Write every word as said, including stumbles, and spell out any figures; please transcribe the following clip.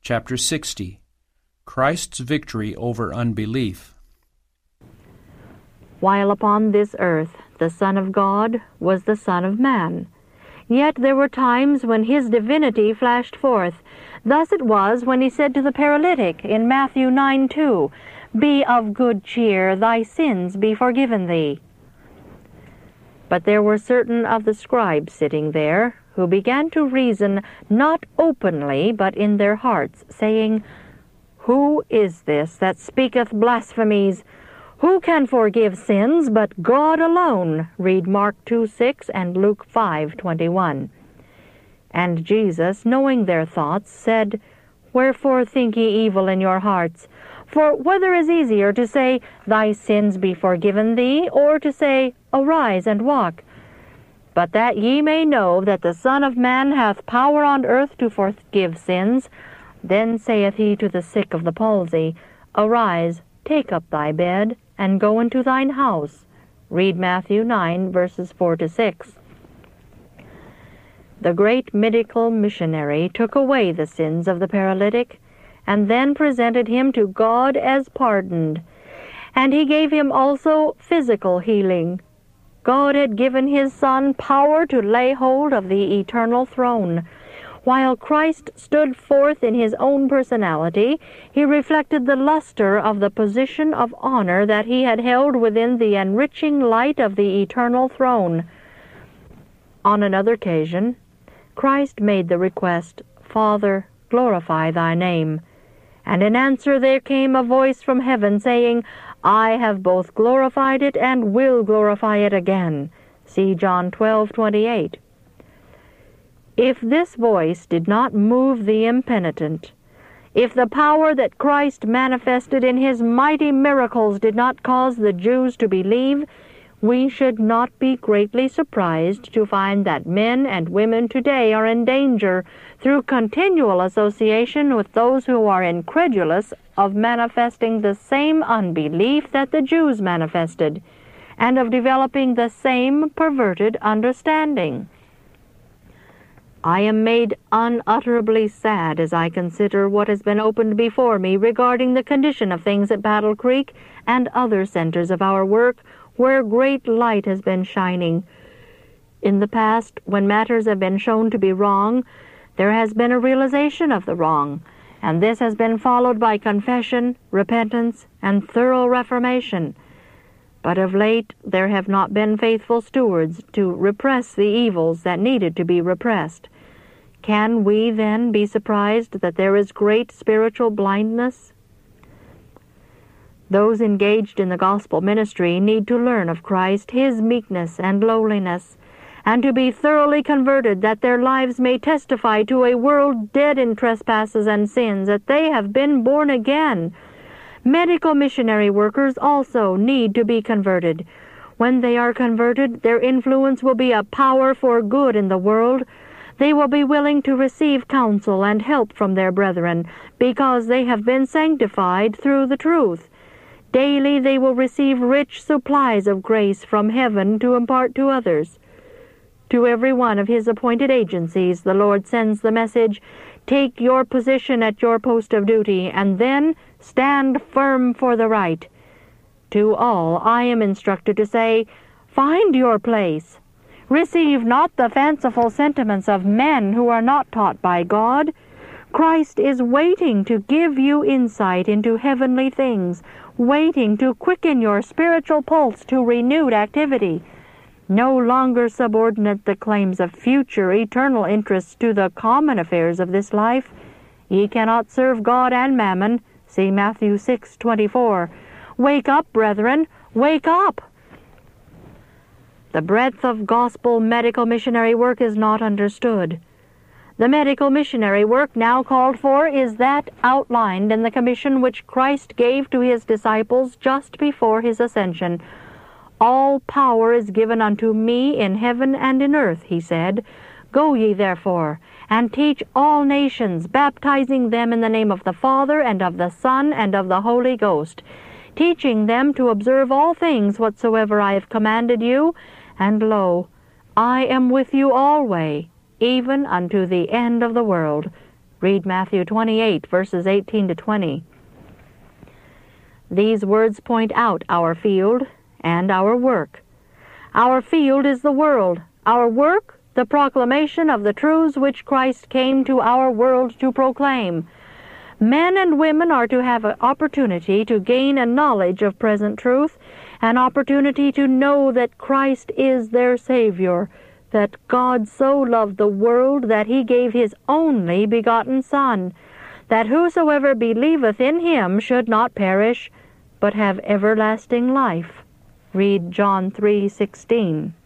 Chapter sixty. Christ's Victory over Unbelief. While upon this earth the Son of God was the Son of Man, yet there were times when his divinity flashed forth. Thus it was when he said to the paralytic in Matthew nine two, "Be of good cheer, thy sins be forgiven thee." But there were certain of the scribes sitting there, who began to reason not openly, but in their hearts, saying, "Who is this that speaketh blasphemies? Who can forgive sins but God alone?" Read Mark two six and Luke five twenty-one. And Jesus, knowing their thoughts, said, "Wherefore think ye evil in your hearts? For whether is easier, to say, Thy sins be forgiven thee, or to say, Arise and walk? But that ye may know that the Son of Man hath power on earth to forgive sins, then saith he to the sick of the palsy, Arise, take up thy bed, and go into thine house." Read Matthew nine, verses four to six. The great medical missionary took away the sins of the paralytic, and then presented him to God as pardoned. And he gave him also physical healing. God had given his Son power to lay hold of the eternal throne. While Christ stood forth in his own personality, he reflected the luster of the position of honor that he had held within the enriching light of the eternal throne. On another occasion, Christ made the request, "Father, glorify thy name." And in answer there came a voice from heaven saying, "I have both glorified it and will glorify it again." See John twelve twenty-eight. If this voice did not move the impenitent, if the power that Christ manifested in his mighty miracles did not cause the Jews to believe, we should not be greatly surprised to find that men and women today are in danger, through continual association with those who are incredulous, of manifesting the same unbelief that the Jews manifested, and of developing the same perverted understanding. I am made unutterably sad as I consider what has been opened before me regarding the condition of things at Battle Creek and other centers of our work where great light has been shining. In the past, when matters have been shown to be wrong, there has been a realization of the wrong, and this has been followed by confession, repentance, and thorough reformation. But of late there have not been faithful stewards to repress the evils that needed to be repressed. Can we then be surprised that there is great spiritual blindness? Those engaged in the gospel ministry need to learn of Christ, his meekness and lowliness, and to be thoroughly converted, that their lives may testify to a world dead in trespasses and sins that they have been born again. Medical missionary workers also need to be converted. When they are converted, their influence will be a power for good in the world. They will be willing to receive counsel and help from their brethren, because they have been sanctified through the truth. Daily they will receive rich supplies of grace from heaven to impart to others. To every one of his appointed agencies the Lord sends the message, "Take your position at your post of duty, and then stand firm for the right." To all I am instructed to say, "Find your place. Receive not the fanciful sentiments of men who are not taught by God. Christ is waiting to give you insight into heavenly things, waiting to quicken your spiritual pulse to renewed activity. No longer subordinate the claims of future eternal interests to the common affairs of this life. Ye cannot serve God and mammon. See Matthew six twenty-four. Wake up, brethren, wake up! The breadth of gospel medical missionary work is not understood. The medical missionary work now called for is that outlined in the commission which Christ gave to his disciples just before his ascension. "All power is given unto me in heaven and in earth," he said. "Go ye therefore, and teach all nations, baptizing them in the name of the Father, and of the Son, and of the Holy Ghost, teaching them to observe all things whatsoever I have commanded you. And lo, I am with you alway, even unto the end of the world." Read Matthew twenty-eight, verses eighteen to twenty. These words point out our field and our work. Our field is the world. Our work, the proclamation of the truths which Christ came to our world to proclaim. Men and women are to have an opportunity to gain a knowledge of present truth, an opportunity to know that Christ is their Savior, that God so loved the world that he gave his only begotten Son, that whosoever believeth in him should not perish, but have everlasting life. Read John three sixteen.